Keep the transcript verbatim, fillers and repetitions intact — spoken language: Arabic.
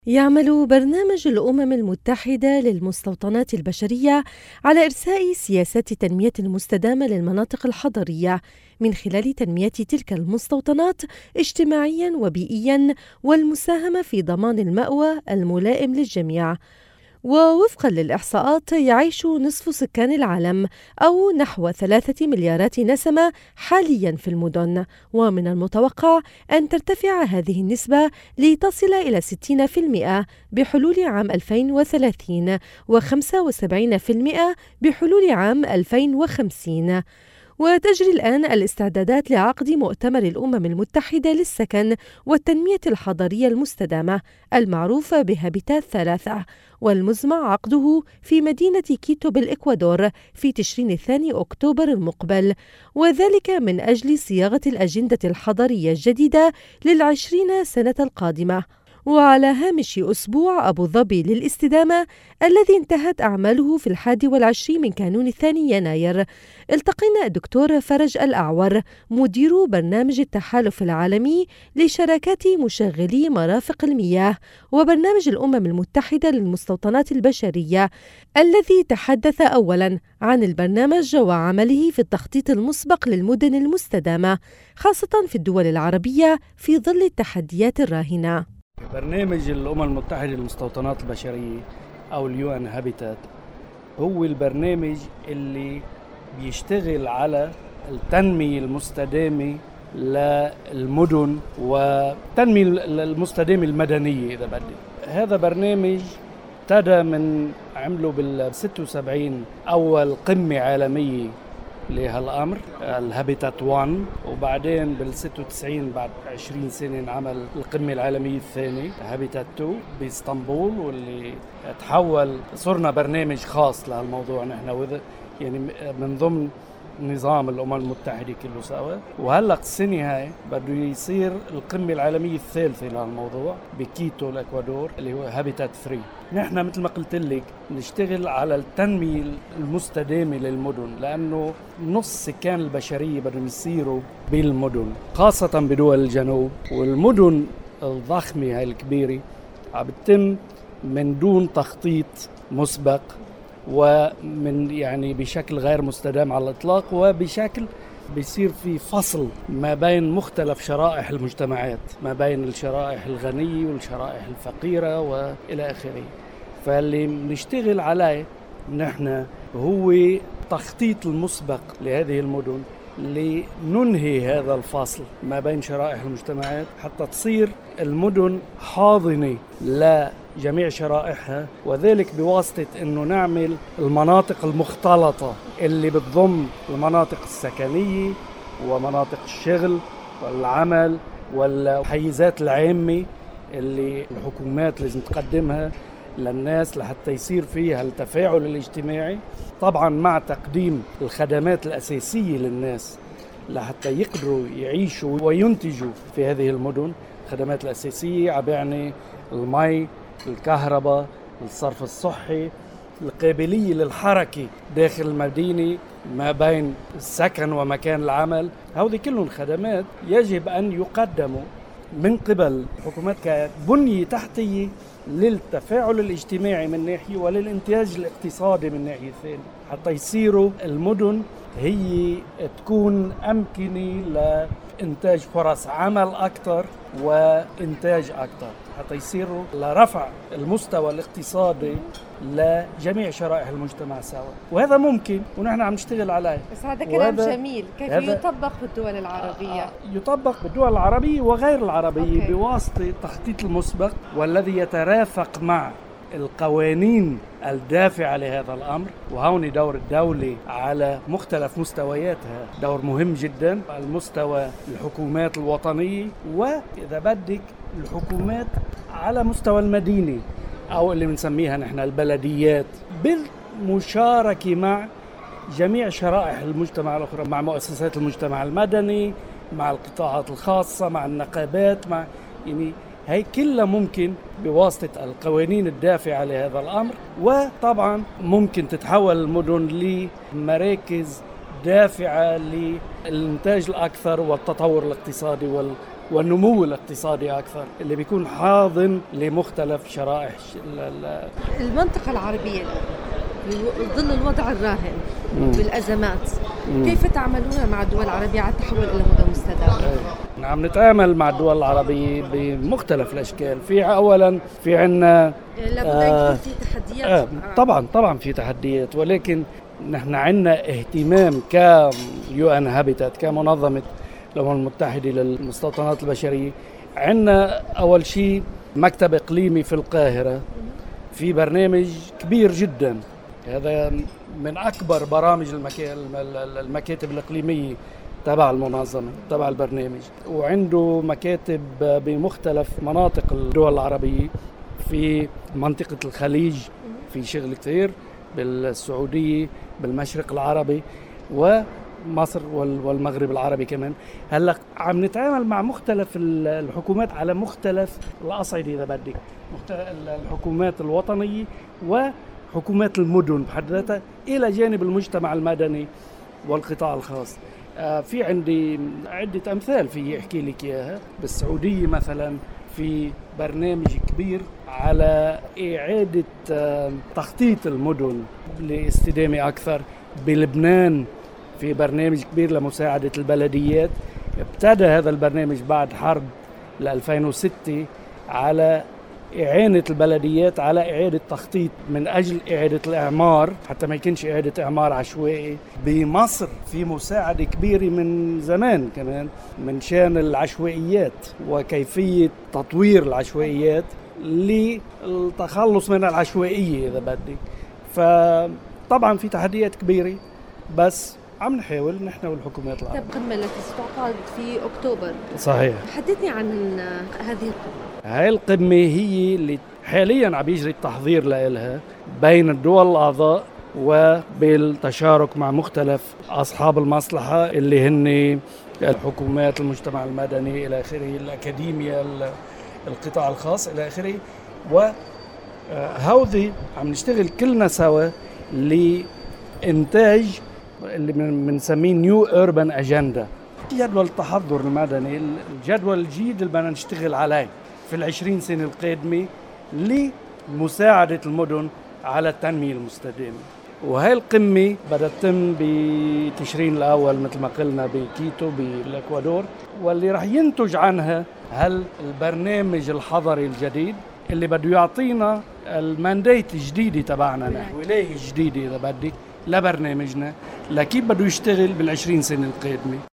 يعمل برنامج الأمم المتحدة للمستوطنات البشرية على إرساء سياسات التنمية المستدامة للمناطق الحضرية من خلال تنمية تلك المستوطنات اجتماعياً وبيئياً والمساهمة في ضمان المأوى الملائم للجميع. ووفقاً للإحصاءات يعيش نصف سكان العالم أو نحو ثلاثة مليارات نسمة حالياً في المدن، ومن المتوقع أن ترتفع هذه النسبة لتصل إلى ستين بالمئة بحلول عام ألفين وثلاثين وخمسة وسبعين بالمئة بحلول عام ألفين وخمسين. وتجري الآن الاستعدادات لعقد مؤتمر الأمم المتحدة للسكن والتنمية الحضرية المستدامة المعروف بهابيتات ثلاثة، والمزمع عقده في مدينة كيتو بالإكوادور في تشرين الثاني أكتوبر المقبل، وذلك من أجل صياغة الأجندة الحضرية الجديدة للعشرين سنة القادمة. وعلى هامش أسبوع أبو ظبي للاستدامة الذي انتهت أعماله في الحادي والعشرين من كانون الثاني يناير، التقينا الدكتور فرج الأعور مدير برنامج التحالف العالمي لشراكات مشغلي مرافق المياه وبرنامج الأمم المتحدة للمستوطنات البشرية، الذي تحدث أولاً عن البرنامج وعمله في التخطيط المسبق للمدن المستدامة خاصة في الدول العربية في ظل التحديات الراهنة. برنامج الأمم المتحدة للمستوطنات البشرية أو اليو ان هابيتات هو البرنامج اللي بيشتغل على التنمية المستدامة للمدن والتنمية المستدامة المدنية إذا بدي. هذا برنامج ابتدى من عمله بالستة وسبعين أول قمة عالمية لهالأمر الهابيتات واحد، وبعدين بالستة وتسعين بعد عشرين سنة انعمل القمة العالمية الثانية هابيتات اثنين باسطنبول، واللي تحول صرنا برنامج خاص لهالموضوع نحن وذا يعني من ضمن نظام الأمم المتحدة كله سوا. وهلق السنة هاي بده يصير القمة العالمية الثالثة لهالموضوع بكيتو الإكوادور اللي هو هابيتات ثلاثة. نحن مثل ما قلت لك نشتغل على التنمية المستدامة للمدن، لأنه نص سكان البشرية بدهم يصيروا بالمدن خاصة بدول الجنوب، والمدن الضخمة هاي الكبيرة عم بتتم من دون تخطيط مسبق ومن يعني بشكل غير مستدام على الإطلاق، وبشكل بيصير في فصل ما بين مختلف شرائح المجتمعات، ما بين الشرائح الغنية والشرائح الفقيرة وإلى آخره. فاللي نشتغل عليه نحن هو تخطيط المسبق لهذه المدن لننهي هذا الفاصل ما بين شرائح المجتمعات حتى تصير المدن حاضنة لجميع شرائحها، وذلك بواسطة أنه نعمل المناطق المختلطة اللي بتضم المناطق السكنية ومناطق الشغل والعمل والحيزات العامة اللي الحكومات لازم تقدمها للناس لحتى يصير فيها التفاعل الاجتماعي، طبعا مع تقديم الخدمات الأساسية للناس لحتى يقدروا يعيشوا وينتجوا في هذه المدن. الخدمات الأساسية عبعني المي، الكهرباء، الصرف الصحي، القابلية للحركة داخل المدينة ما بين السكن ومكان العمل. هذه كلهم خدمات يجب أن يقدموا من قبل الحكومات كبنية تحتية للتفاعل الاجتماعي من ناحية وللإنتاج الاقتصادي من ناحية ثانية، حتى يصيروا المدن هي تكون أمكنة لإنتاج فرص عمل أكثر وإنتاج أكثر، حتى يصيروا لرفع المستوى الاقتصادي لجميع شرائح المجتمع سوا. وهذا ممكن ونحن عم نشتغل عليه. بس هذا كلام جميل، كيف يطبق بالدول العربية؟ يطبق بالدول العربية وغير العربية أوكي. بواسطة التخطيط المسبق والذي يترافق مع القوانين الدافعة لهذا الأمر. وهون دور الدولة على مختلف مستوياتها دور مهم جدا، على المستوى الحكومات الوطنية، وإذا بدك الحكومات على مستوى المدينة أو اللي بنسميها نحن البلديات، بالمشاركة مع جميع شرائح المجتمع الأخرى، مع مؤسسات المجتمع المدني، مع القطاعات الخاصة، مع النقابات، مع يعني هي كلها ممكن بواسطة القوانين الدافعة لهذا الأمر. وطبعا ممكن تتحول المدن لمراكز دافعة للإنتاج الأكثر والتطور الاقتصادي والنمو الاقتصادي أكثر اللي بيكون حاضن لمختلف شرائح المنطقة العربية في ظل الوضع الراهن بالأزمات. مم. كيف تعملون مع الدول العربية على التحول إلى مدن مستدامة؟ نعم، نتعامل مع الدول العربية بمختلف الأشكال. في أولا في عنا لابد آه في تحديات. آه طبعا طبعا في تحديات، ولكن نحن عنا اهتمام كيو ان هابيتات كمنظمة الأمم المتحدة للمستوطنات البشرية. عنا أول شيء مكتب إقليمي في القاهرة في برنامج كبير جدا، هذا من أكبر برامج المكاتب الإقليمية تبع المنظمة تبع البرنامج، وعنده مكاتب بمختلف مناطق الدول العربية. في منطقة الخليج في شغل كثير، بالسعودية، بالمشرق العربي، ومصر والمغرب العربي كمان. هلا عم نتعامل مع مختلف الحكومات على مختلف الأصعدة إذا بدك، الحكومات الوطنية وحكومات المدن بحد ذاتها، إلى جانب المجتمع المدني والقطاع الخاص. في عندي عدة أمثال في أحكي لك إياها. بالسعودية مثلا في برنامج كبير على إعادة تخطيط المدن لاستدامة أكثر. بلبنان في برنامج كبير لمساعدة البلديات. ابتدى هذا البرنامج بعد حرب ألفين وستة على إعانة البلديات على إعادة تخطيط من أجل إعادة الإعمار، حتى ما يكونش إعادة إعمار عشوائي. بمصر في مساعدة كبيرة من زمان كمان من شان العشوائيات وكيفية تطوير العشوائيات للتخلص من العشوائية إذا بدك. فطبعا في تحديات كبيرة، بس عم نحاول نحن والحكومات العربية. القمة التي ستعقد في أكتوبر. صحيح. حدثني عن هذه القمة. هاي القمة هي اللي حاليا عم يجري التحضير لها بين الدول الأعضاء وبالتشارك مع مختلف أصحاب المصلحة اللي هن الحكومات، المجتمع المدني إلى آخره، الأكاديمية، القطاع الخاص إلى آخره. وهذه عم نشتغل كلنا سوا لإنتاج اللي بنسميه نيو أوربان أجندة، جدول التحضر المدني، الجدول الجديد اللي بدنا نشتغل عليه في العشرين سنة القادمة لمساعدة المدن على التنمية المستدامة. وهي القمة بدها تتم بتشرين الأول مثل ما قلنا بكيتو بالإكوادور، واللي رح ينتج عنها هل البرنامج الحضري الجديد اللي بده يعطينا المانديت الجديدة تبعنا، الولاية الجديدة إذا بدك لبرنامجنا لكيف بده يشتغل بالعشرين سنة القادمة.